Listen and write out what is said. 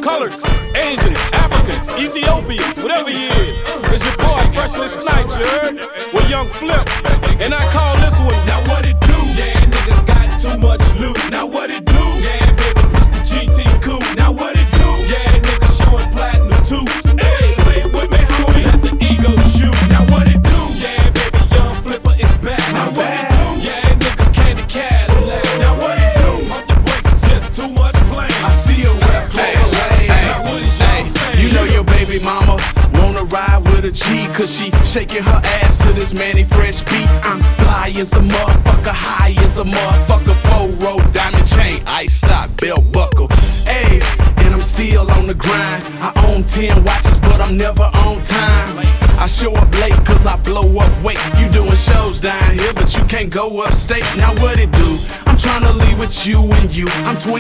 coloreds, Asians, Africans, Ethiopians, whatever he is. It's your boy, Freshly Snipes, you heard? With Young Flip. And I call this one, now what it do? Yeah, nigga got too much loot. Now what it do? Yeah, baby, push the GT coupe. Now what it do? Yeah, nigga showing platinum tooth. Hey, play it with me, homie. Let the ego shoot. Now what it do? Yeah, baby, Young Flipper is back. Now what it do? Yeah, nigga candy Cadillac. Now what it do? Pump the brakes, it's just too much playing. I see a rap you know your baby mama wanna ride with a G, cause she shaking her ass to this Manny Fresh beat. I'm fly as a motherfucker, high as a motherfucker, 4-row diamond chain, ice stop, belt buckle. Ayy, and I'm still on the grind. I own 10 watches, but I'm never on time. I show up late cause I blow up weight. You doing shows down here, but you can't go upstate. Now what it do? I'm tryna leave with you and you. I'm 20